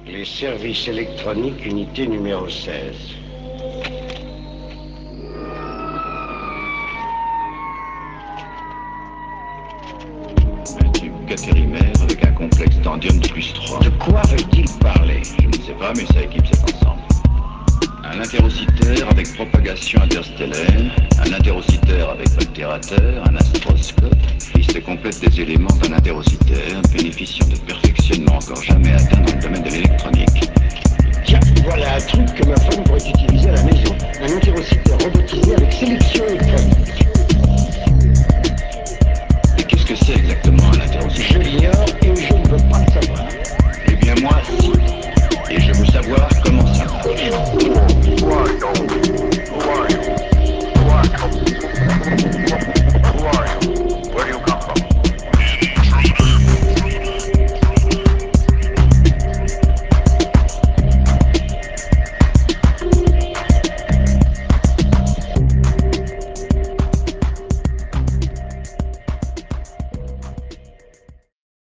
Les services électroniques, unité numéro 16. Un tube quatérimère avec un complexe d'andium de +3. De quoi veut-il parler? Je ne sais pas, mais ça équipe cet ensemble. Un interociteur avec propagation interstellaire, un interociteur avec altérateur, un astroscope, liste complète des éléments d'un interociteur bénéficiant de perfectionnement encore jamais atteint dans le domaine de l'électronique. Tiens, voilà un truc que ma femme pourrait utiliser à la maison. Un interociteur robotisé avec